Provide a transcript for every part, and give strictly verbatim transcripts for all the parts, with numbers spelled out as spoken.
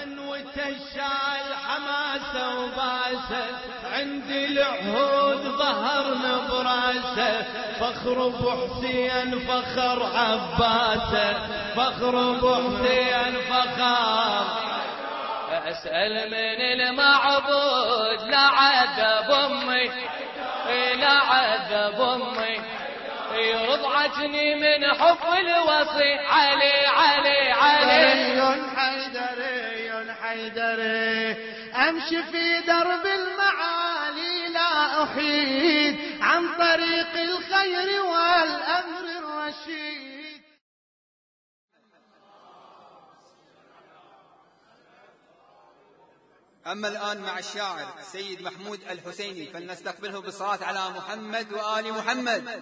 من وتشال حماسه وباسه عند العهود ظهرنا براسه فخر ابو حسين فخر عباسه فخر ابو حسين فخر. اسأل من المعبود لا عذب امي لا عذب امي رضعتني من حب الوصي علي علي علي. حيدري حيدري امشي في درب المعالي لا احيد عن طريق الخير والامر الرشيد. أما الآن مع الشاعر سيد محمود الحسيني فلنستقبله بالصلاة على محمد وآل محمد.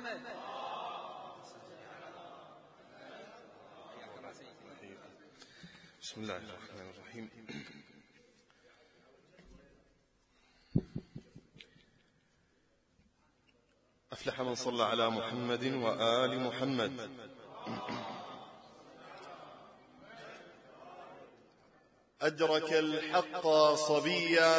بسم الله الرحمن الرحيم. أفلح من صلى على محمد وآل محمد. أدرك الحق صبيا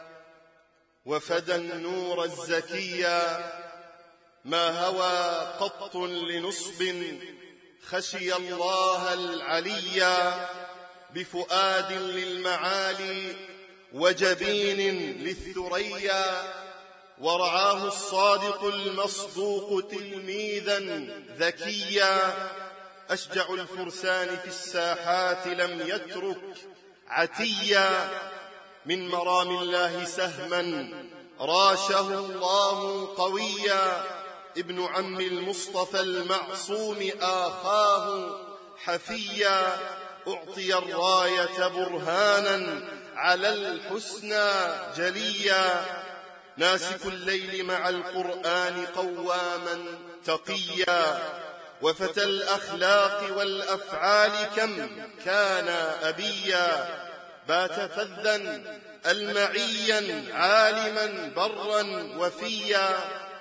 وفدى النور الزكيا ما هوى قط لنصب خشي الله العليا بفؤاد للمعالي وجبين للثريا ورعاه الصادق المصدوق تلميذا ذكيا أشجع الفرسان في الساحات لم يترك عتيا من مرام الله سهما راشه الله قويا ابن عم المصطفى المعصوم آخاه حفيا أعطي الراية برهانا على الحسنى جليا ناسك الليل مع القرآن قواما تقيا وفتى الأخلاق والأفعال كم كان أبيا بات فذا المعيا عالما برا وفيا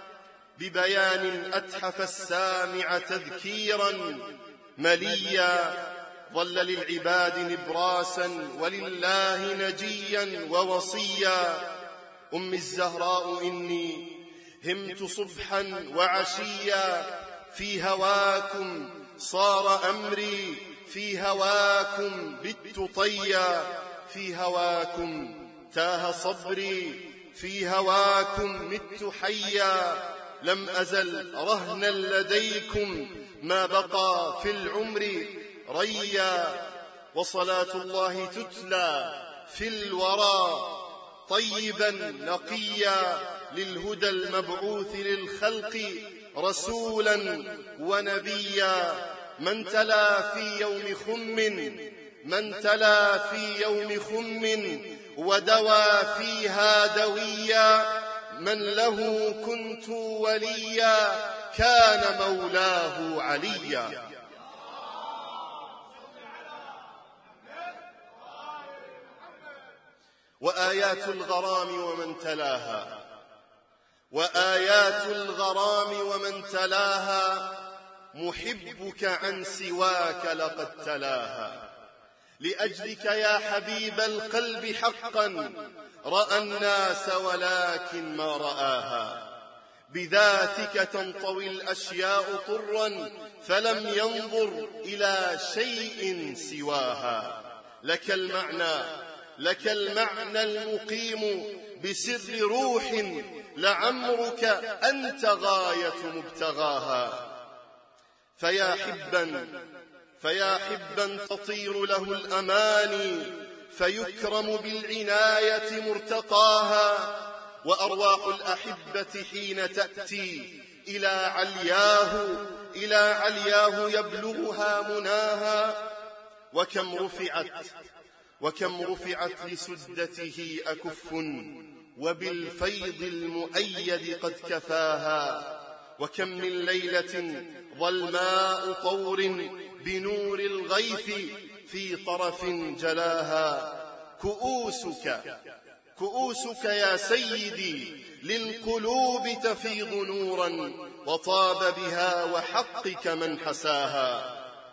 ببيان أتحف السامع تذكيرا مليا ظل للعباد نبراسا ولله نجيا ووصيا أم الزهراء إني همت صبحا وعشيا في هواكم صار أمري في هواكم بت طيا في هواكم تاه صبري في هواكم مت حيا لم أزل رهنا لديكم ما بقى في العمر ريا وصلاة الله تتلى في الورى طيبا نقيا للهدى المبعوث للخلق رسولا ونبيا من تلا في يوم خم من تلا في يوم خم ودوى فيها دويا من له كنت وليا كان مولاه عليا. وآيات الغرام ومن تلاها وآيات الغرام ومن تلاها محبك عن سواك لقد تلاها لأجلك يا حبيب القلب حقا رأى الناس ولكن ما رآها بذاتك تنطوي الأشياء طرا فلم ينظر إلى شيء سواها لك المعنى لك المعنى المقيم بسر روح لعمرك أنت غاية مبتغاها فيا حبا فيا حبا تطير له الأماني فيكرم بالعناية مرتقاها وأرواح الأحبة حين تأتي إلى علياه إلى علياه يبلغها مناها وكم رفعت وكم رفعت لسدته أكف وبالفيض المؤيد قد كفاها وكم من ليلة ظلماء طور بنور الغيث في طرف جلاها كؤوسك كؤوسك يا سيدي للقلوب تفيض نورا وطاب بها وحقك من حساها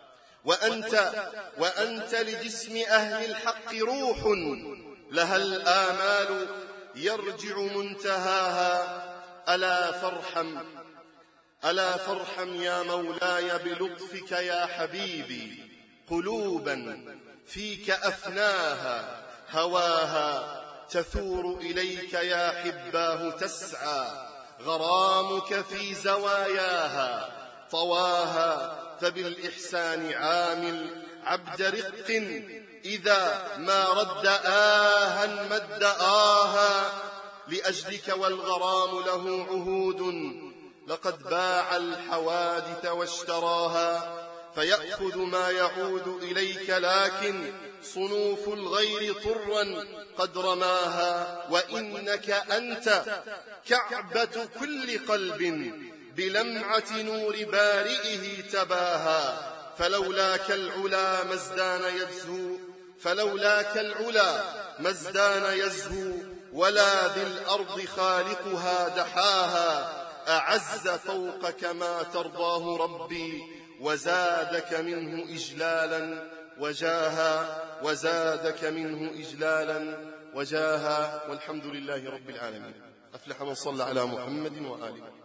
وأنت, وأنت لجسم أهل الحق روح، لها الآمال يرجع منتهاها. ألا فارحم ألا فارحم يا مولاي بلطفك يا حبيبي قلوبا فيك أفناها، هواها تثور إليك يا حباه تسعى، غرامك في زواياها طواها، فبالإحسان عامل عبد رق إذا ما رد آها مد آها، لأجلك والغرام له عهود، لقد باع الحوادث واشتراها، فيأخذ ما يعود إليك، لكن صنوف الغير طرا قد رماها. وإنك أنت كعبة كل قلب بلمعة نور بارئه تباها، فلولاك العلا ما ازدان يزهو فلولاك العلا ما ازدان يزهو، ولا بالأرض خالقها دحاها. أعز فوقك ما ترضاه ربي، وزادك منه إجلالا وجاها وزادك منه إجلالا وجاها. والحمد لله رب العالمين. أفلح من صلى على محمد وآله.